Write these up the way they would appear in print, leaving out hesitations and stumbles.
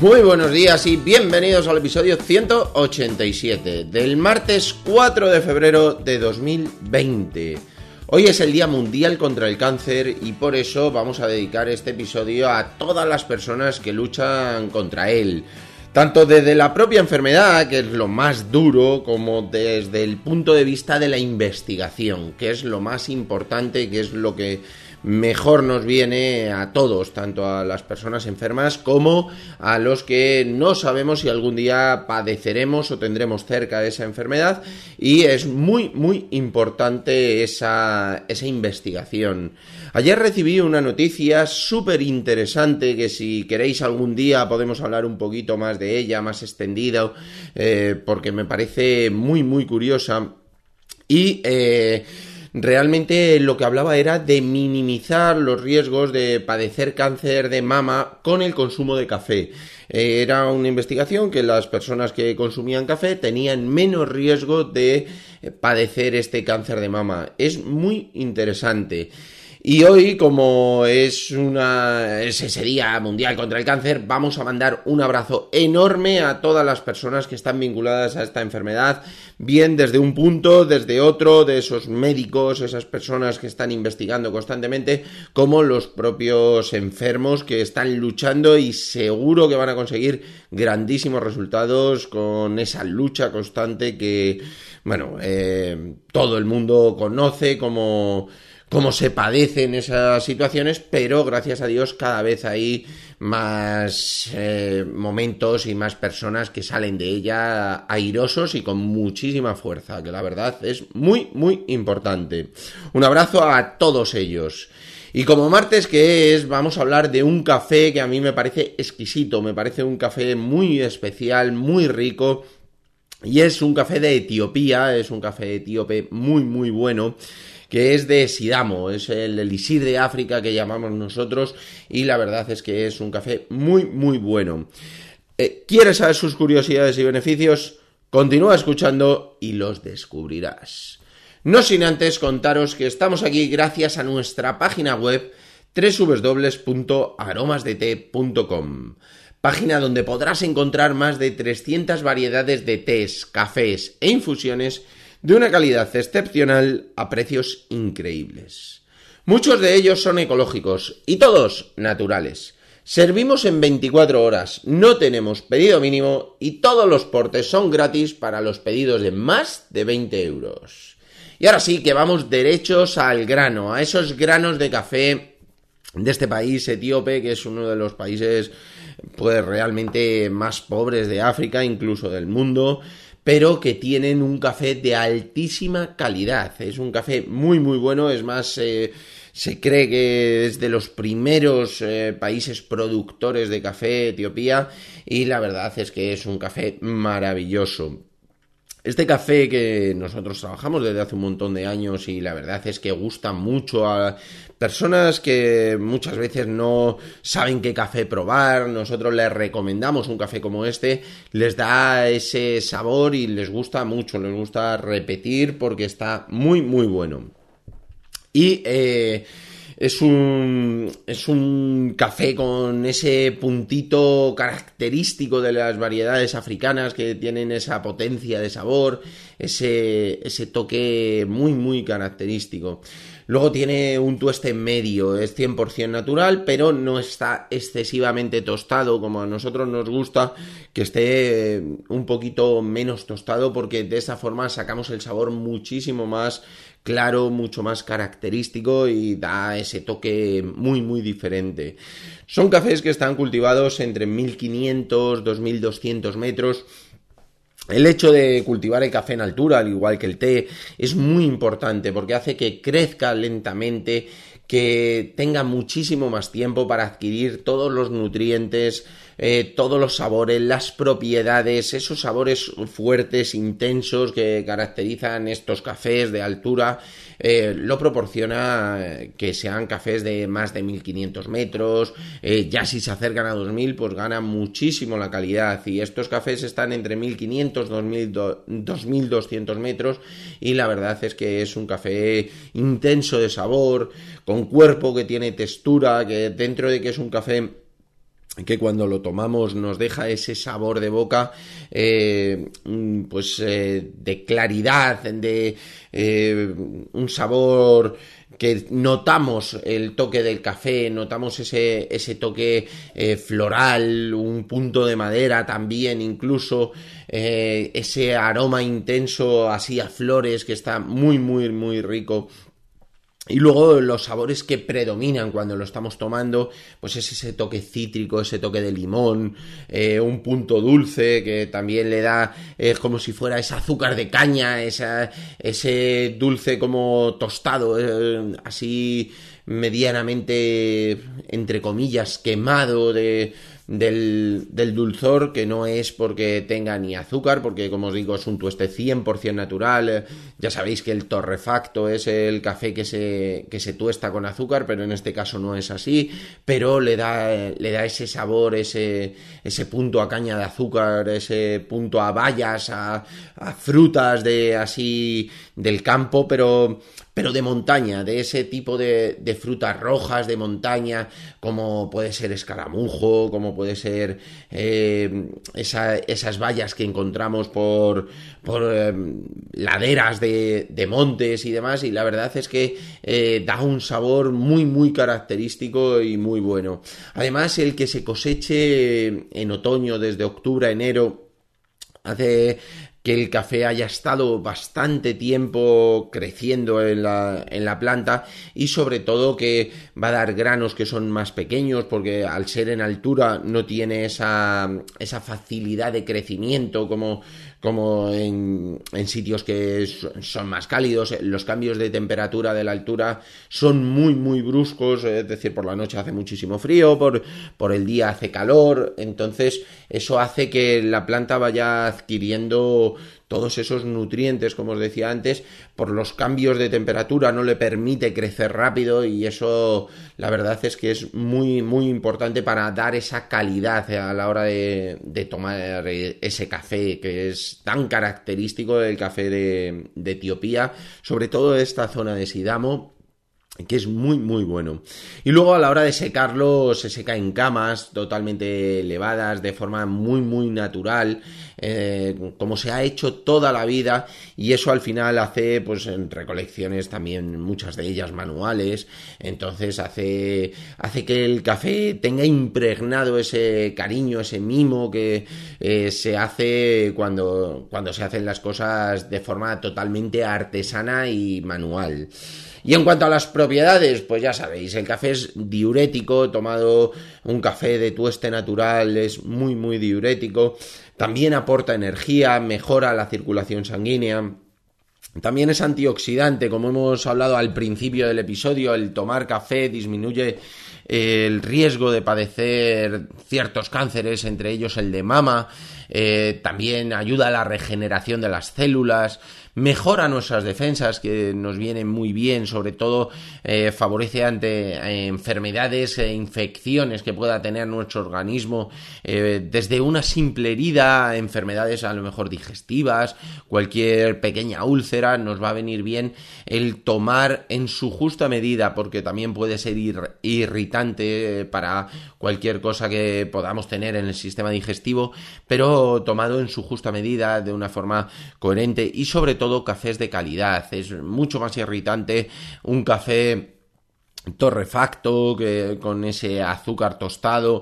Muy buenos días y bienvenidos al episodio 187 del martes 4 de febrero de 2020. Hoy es el Día Mundial contra el Cáncer y por eso vamos a dedicar este episodio a todas las personas que luchan contra él. Tanto desde la propia enfermedad, que es lo más duro, como desde el punto de vista de la investigación, que es lo más importante, que es lo que mejor nos viene a todos, tanto a las personas enfermas como a los que no sabemos si algún día padeceremos o tendremos cerca esa enfermedad, y es muy importante esa investigación. Ayer recibí una noticia súper interesante que si queréis algún día podemos hablar un poquito más de ella, más extendida, porque me parece muy curiosa y realmente lo que hablaba era de minimizar los riesgos de padecer cáncer de mama con el consumo de café. Era una investigación que las personas que consumían café tenían menos riesgo de padecer este cáncer de mama. Es muy interesante. Y hoy, como es ese Día Mundial contra el Cáncer, vamos a mandar un abrazo enorme a todas las personas que están vinculadas a esta enfermedad, bien desde un punto, desde otro, de esos médicos, esas personas que están investigando constantemente, como los propios enfermos que están luchando y seguro que van a conseguir grandísimos resultados con esa lucha constante que, todo el mundo conoce cómo se padecen esas situaciones, pero gracias a Dios cada vez hay más momentos y más personas que salen de ella airosos y con muchísima fuerza, que la verdad es muy importante. Un abrazo a todos ellos. Y como martes que es, vamos a hablar de un café que a mí me parece exquisito, me parece un café muy especial, muy rico, y es un café de Etiopía, es un café etíope muy bueno, que es de Sidamo, es el elixir de África que llamamos nosotros, y la verdad es que es un café muy bueno. ¿Quieres saber sus curiosidades y beneficios? Continúa escuchando y los descubrirás. No sin antes contaros que estamos aquí gracias a nuestra página web www.aromasdete.com, página donde podrás encontrar más de 300 variedades de tés, cafés e infusiones de una calidad excepcional a precios increíbles. Muchos de ellos son ecológicos y todos naturales. Servimos en 24 horas, no tenemos pedido mínimo y todos los portes son gratis para los pedidos de más de 20 euros. Y ahora sí que vamos derechos al grano, a esos granos de café de este país etíope, que es uno de los países realmente más pobres de África, incluso del mundo, pero que tienen un café de altísima calidad. Es un café muy bueno, es más, se cree que es de los primeros países productores de café, Etiopía, y la verdad es que es un café maravilloso. Este café que nosotros trabajamos desde hace un montón de años y la verdad es que gusta mucho a personas que muchas veces no saben qué café probar. Nosotros les recomendamos un café como este, les da ese sabor y les gusta mucho, les gusta repetir porque está muy bueno. Y es un café con ese puntito característico de las variedades africanas que tienen esa potencia de sabor, ese toque muy característico. Luego tiene un tueste medio, es 100% natural, pero no está excesivamente tostado como a nosotros nos gusta, que esté un poquito menos tostado, porque de esa forma sacamos el sabor muchísimo más claro, mucho más característico y da ese toque muy diferente. Son cafés que están cultivados entre 1500 2200 metros. El hecho de cultivar el café en altura, al igual que el té, es muy importante porque hace que crezca lentamente, que tenga muchísimo más tiempo para adquirir todos los nutrientes, todos los sabores, las propiedades, esos sabores fuertes, intensos que caracterizan estos cafés de altura, lo proporciona que sean cafés de más de 1500 metros, ya si se acercan a 2000 pues gana muchísimo la calidad, y estos cafés están entre 1500 2200 metros y la verdad es que es un café intenso de sabor, con cuerpo, que tiene textura, que dentro de que es un café que cuando lo tomamos nos deja ese sabor de boca de claridad, de un sabor que notamos el toque del café, notamos ese toque floral, un punto de madera también, incluso ese aroma intenso así a flores que está muy muy muy rico. Y luego los sabores que predominan cuando lo estamos tomando, pues es ese toque cítrico, ese toque de limón, un punto dulce que también le da, como si fuera ese azúcar de caña, ese dulce como tostado, así medianamente, entre comillas, quemado del dulzor, que no es porque tenga ni azúcar, porque como os digo es un tueste 100% natural. Ya sabéis que el torrefacto es el café que se tuesta con azúcar, pero en este caso no es así, pero le da ese sabor, ese punto a caña de azúcar, ese punto a bayas, a frutas del campo, pero de montaña, de ese tipo de frutas rojas de montaña, como puede ser escaramujo, como puede ser esas bayas que encontramos por laderas de montes y demás, y la verdad es que da un sabor muy muy característico y muy bueno. Además, el que se coseche en otoño, desde octubre a enero, hace que el café haya estado bastante tiempo creciendo en la planta, y sobre todo que va a dar granos que son más pequeños, porque al ser en altura no tiene esa facilidad de crecimiento como en sitios que son más cálidos. Los cambios de temperatura de la altura son muy muy bruscos, es decir, por la noche hace muchísimo frío, por el día hace calor, entonces eso hace que la planta vaya adquiriendo todos esos nutrientes, como os decía antes. Por los cambios de temperatura no le permite crecer rápido, y eso la verdad es que es muy muy importante para dar esa calidad a la hora de tomar ese café, que es tan característico del café de Etiopía, sobre todo esta zona de Sidamo, que es muy muy bueno. Y luego a la hora de secarlo, se seca en camas totalmente elevadas, de forma muy muy natural, como se ha hecho toda la vida, y eso al final hace, pues en recolecciones también, muchas de ellas manuales, entonces hace que el café tenga impregnado ese cariño, ese mimo que se hace cuando se hacen las cosas de forma totalmente artesana y manual. Y en cuanto a las propiedades, pues ya sabéis, el café es diurético. Tomado un café de tueste natural es muy muy diurético. También aporta energía, mejora la circulación sanguínea. También es antioxidante, como hemos hablado al principio del episodio. El tomar café disminuye el riesgo de padecer ciertos cánceres, entre ellos el de mama. También ayuda a la regeneración de las células, mejora nuestras defensas, que nos vienen muy bien, sobre todo favorece ante enfermedades e infecciones que pueda tener nuestro organismo, desde una simple herida, enfermedades a lo mejor digestivas, cualquier pequeña úlcera. Nos va a venir bien el tomar en su justa medida, porque también puede ser irritante para cualquier cosa que podamos tener en el sistema digestivo, pero tomado en su justa medida, de una forma coherente, y sobre todo cafés de calidad. Es mucho más irritante un café torrefacto, que con ese azúcar tostado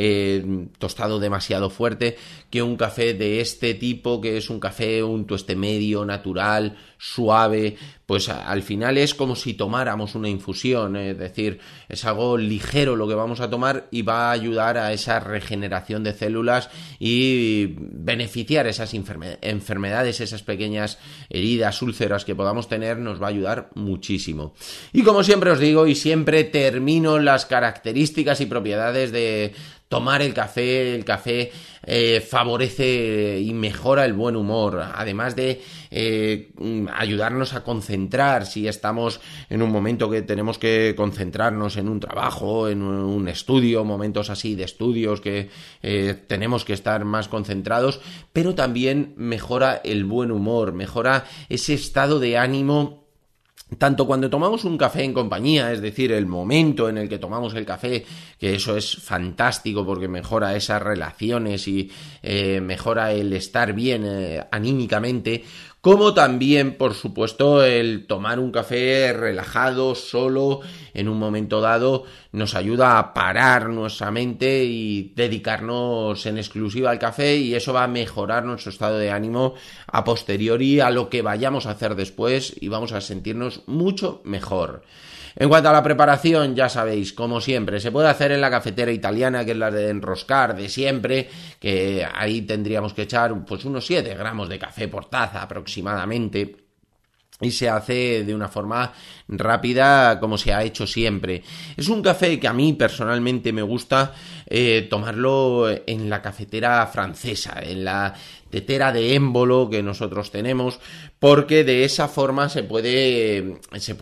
demasiado fuerte, que un café de este tipo, que es un café, un tueste medio, natural, suave. Pues al final es como si tomáramos una infusión, es decir, es algo ligero lo que vamos a tomar, y va a ayudar a esa regeneración de células y beneficiar esas enfermedades, esas pequeñas heridas, úlceras que podamos tener. Nos va a ayudar muchísimo. Y como siempre os digo, y siempre termino las características y propiedades de tomar el café. El café favorece y mejora el buen humor, además de ayudarnos a concentrar si estamos en un momento que tenemos que concentrarnos en un trabajo, en un estudio, momentos así de estudios que tenemos que estar más concentrados. Pero también mejora el buen humor, mejora ese estado de ánimo Tanto cuando tomamos un café en compañía, es decir, el momento en el que tomamos el café, que eso es fantástico porque mejora esas relaciones y mejora el estar bien anímicamente, como también, por supuesto, el tomar un café relajado, solo, en un momento dado, nos ayuda a parar nuestra mente y dedicarnos en exclusiva al café, y eso va a mejorar nuestro estado de ánimo a posteriori a lo que vayamos a hacer después, y vamos a sentirnos mucho mejor. En cuanto a la preparación, ya sabéis, como siempre, se puede hacer en la cafetera italiana, que es la de enroscar de siempre, que ahí tendríamos que echar pues unos 7 gramos de café por taza aproximadamente. Y se hace de una forma rápida, como se ha hecho siempre. Es un café que a mí personalmente me gusta tomarlo en la cafetera francesa, en la tetera de émbolo que nosotros tenemos, porque de esa forma se puede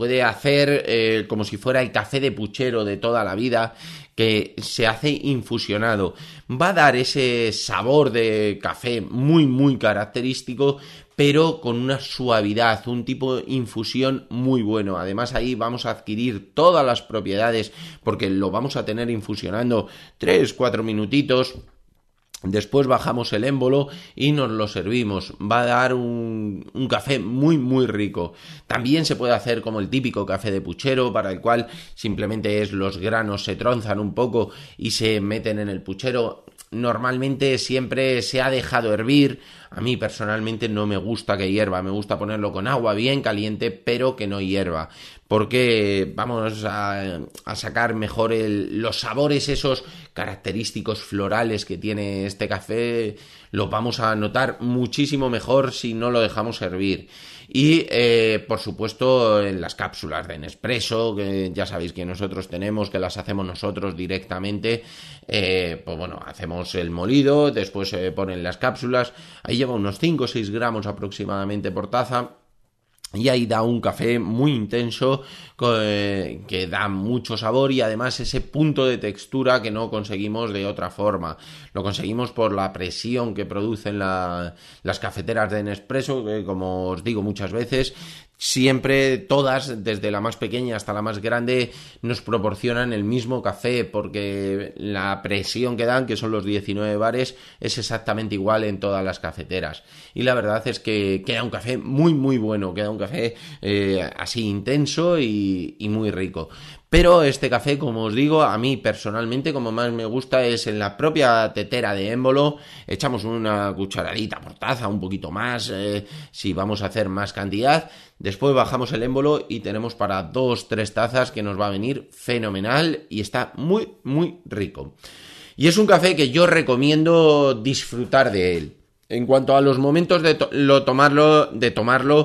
hacer como si fuera el café de puchero de toda la vida, que se hace infusionado. Va a dar ese sabor de café muy muy característico, pero con una suavidad, un tipo de infusión muy bueno. Además ahí vamos a adquirir todas las propiedades, porque lo vamos a tener infusionando 3-4 minutitos. Después bajamos el émbolo y nos lo servimos. Va a dar un café muy muy rico. También se puede hacer como el típico café de puchero, para el cual simplemente es los granos se tronzan un poco y se meten en el puchero. Normalmente siempre se ha dejado hervir. A mí personalmente no me gusta que hierva, me gusta ponerlo con agua bien caliente, pero que no hierva, porque vamos a sacar mejor los sabores esos característicos florales que tiene este café, los vamos a notar muchísimo mejor si no lo dejamos hervir. Y por supuesto en las cápsulas de Nespresso, que ya sabéis que nosotros tenemos, que las hacemos nosotros directamente, pues bueno, hacemos el molido, después se ponen las cápsulas, ahí lleva unos 5 o 6 gramos aproximadamente por taza. Y ahí da un café muy intenso que da mucho sabor, y además ese punto de textura que no conseguimos de otra forma. Lo conseguimos por la presión que producen las cafeteras de Nespresso, que como os digo muchas veces, siempre todas, desde la más pequeña hasta la más grande, nos proporcionan el mismo café, porque la presión que dan, que son los 19 bares, es exactamente igual en todas las cafeteras. Y la verdad es que queda un café muy muy bueno, queda un café así intenso y muy rico. Pero este café, como os digo, a mí personalmente como más me gusta es en la propia tetera de émbolo. Echamos una cucharadita por taza, un poquito más, si vamos a hacer más cantidad. Después bajamos el émbolo y tenemos para 2-3 tazas, que nos va a venir fenomenal y está muy muy rico. Y es un café que yo recomiendo disfrutar de él. En cuanto a los momentos de tomarlo,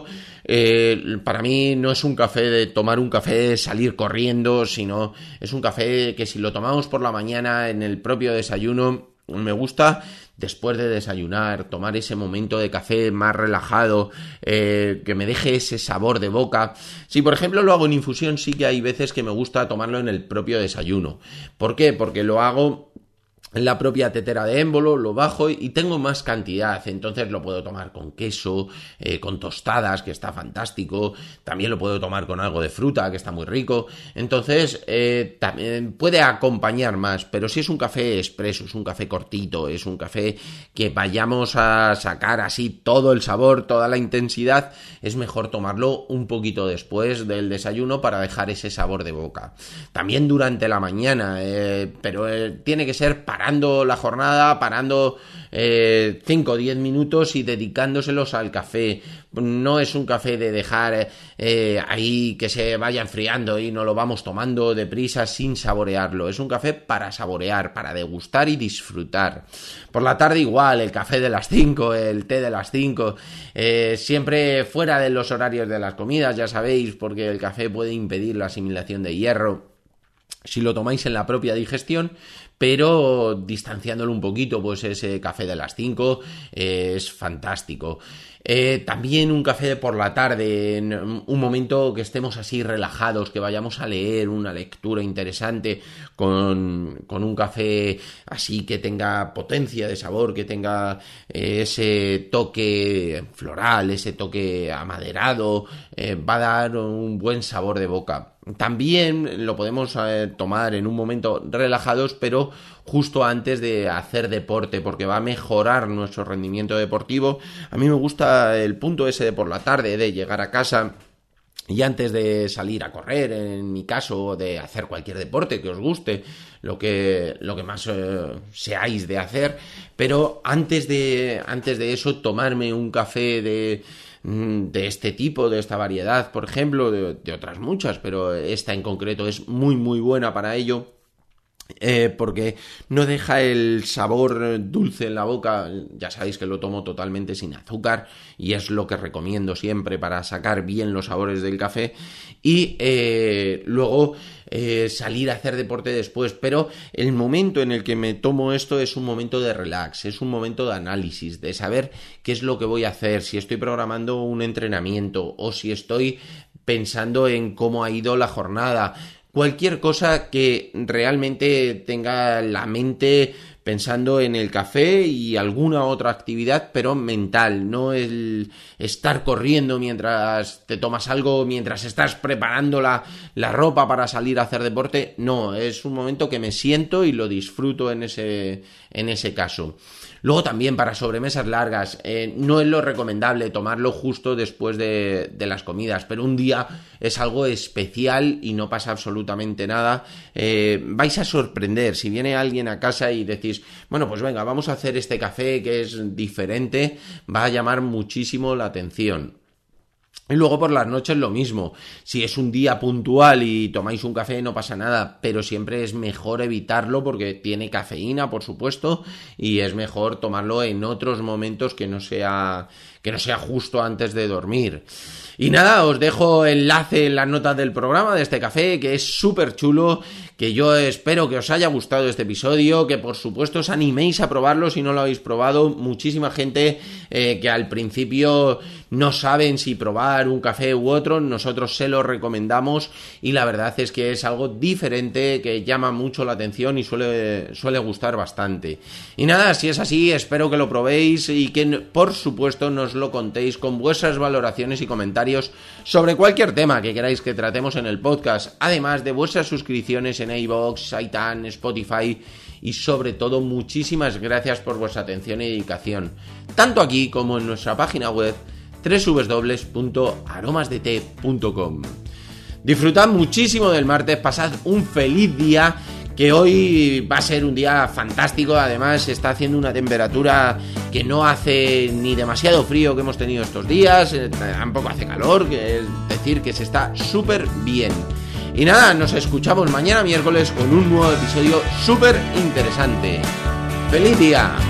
para mí no es un café de tomar un café, salir corriendo, sino es un café que si lo tomamos por la mañana en el propio desayuno, me gusta después de desayunar, tomar ese momento de café más relajado, que me deje ese sabor de boca. Si por ejemplo lo hago en infusión, sí que hay veces que me gusta tomarlo en el propio desayuno. ¿Por qué? Porque lo hago en la propia tetera de émbolo, lo bajo y tengo más cantidad, entonces lo puedo tomar con queso, con tostadas, que está fantástico, también lo puedo tomar con algo de fruta, que está muy rico, entonces también puede acompañar más, pero si es un café expreso, es un café cortito, es un café que vayamos a sacar así todo el sabor, toda la intensidad, es mejor tomarlo un poquito después del desayuno para dejar ese sabor de boca. También durante la mañana, pero tiene que ser parando la jornada, parando 5 o 10 minutos y dedicándoselos al café. No es un café de dejar ahí que se vaya enfriando y no lo vamos tomando deprisa sin saborearlo. Es un café para saborear, para degustar y disfrutar. Por la tarde igual, el café de las 5, el té de las 5, siempre fuera de los horarios de las comidas, ya sabéis, porque el café puede impedir la asimilación de hierro si lo tomáis en la propia digestión, pero distanciándolo un poquito, pues ese café de las 5 es fantástico. También un café de por la tarde, en un momento que estemos así relajados, que vayamos a leer una lectura interesante con un café así que tenga potencia de sabor, que tenga ese toque floral, ese toque amaderado, va a dar un buen sabor de boca. También lo podemos tomar en un momento relajados, pero justo antes de hacer deporte, porque va a mejorar nuestro rendimiento deportivo. A mí me gusta el punto ese de por la tarde, de llegar a casa y antes de salir a correr, en mi caso, de hacer cualquier deporte que os guste, lo que más seáis de hacer, pero antes de eso, tomarme un café de este tipo, de esta variedad, por ejemplo, de otras muchas, pero esta en concreto es muy muy buena para ello. Porque no deja el sabor dulce en la boca. Ya sabéis que lo tomo totalmente sin azúcar y es lo que recomiendo siempre para sacar bien los sabores del café. Y luego salir a hacer deporte después, pero el momento en el que me tomo esto es un momento de relax, es un momento de análisis, de saber qué es lo que voy a hacer, si estoy programando un entrenamiento o si estoy pensando en cómo ha ido la jornada. Cualquier cosa que realmente tenga la mente pensando en el café y alguna otra actividad, pero mental, no el estar corriendo mientras te tomas algo, mientras estás preparando la ropa para salir a hacer deporte. No, es un momento que me siento y lo disfruto en ese caso. Luego también para sobremesas largas, no es lo recomendable tomarlo justo después de las comidas, pero un día es algo especial y no pasa absolutamente nada. Vais a sorprender si viene alguien a casa y decís, bueno, pues venga, vamos a hacer este café que es diferente, va a llamar muchísimo la atención. Y luego por las noches lo mismo, si es un día puntual y tomáis un café no pasa nada, pero siempre es mejor evitarlo porque tiene cafeína, por supuesto, y es mejor tomarlo en otros momentos que no sea justo antes de dormir. Y nada, os dejo enlace en las notas del programa de este café, que es súper chulo, que yo espero que os haya gustado este episodio, que por supuesto os animéis a probarlo si no lo habéis probado. Muchísima gente que al principio no saben si probar un café u otro, nosotros se lo recomendamos y la verdad es que es algo diferente, que llama mucho la atención y suele gustar bastante. Y nada, si es así, espero que lo probéis y que por supuesto nos lo contéis con vuestras valoraciones y comentarios sobre cualquier tema que queráis que tratemos en el podcast, además de vuestras suscripciones en iVoox, iTunes, Spotify y sobre todo muchísimas gracias por vuestra atención y dedicación, tanto aquí como en nuestra página web www.aromasdete.com. Disfrutad muchísimo del martes, pasad un feliz día, que hoy va a ser un día fantástico. Además está haciendo una temperatura que no hace ni demasiado frío que hemos tenido estos días, tampoco hace calor, que es decir que se está súper bien. Y nada, nos escuchamos mañana miércoles con un nuevo episodio súper interesante. ¡Feliz día!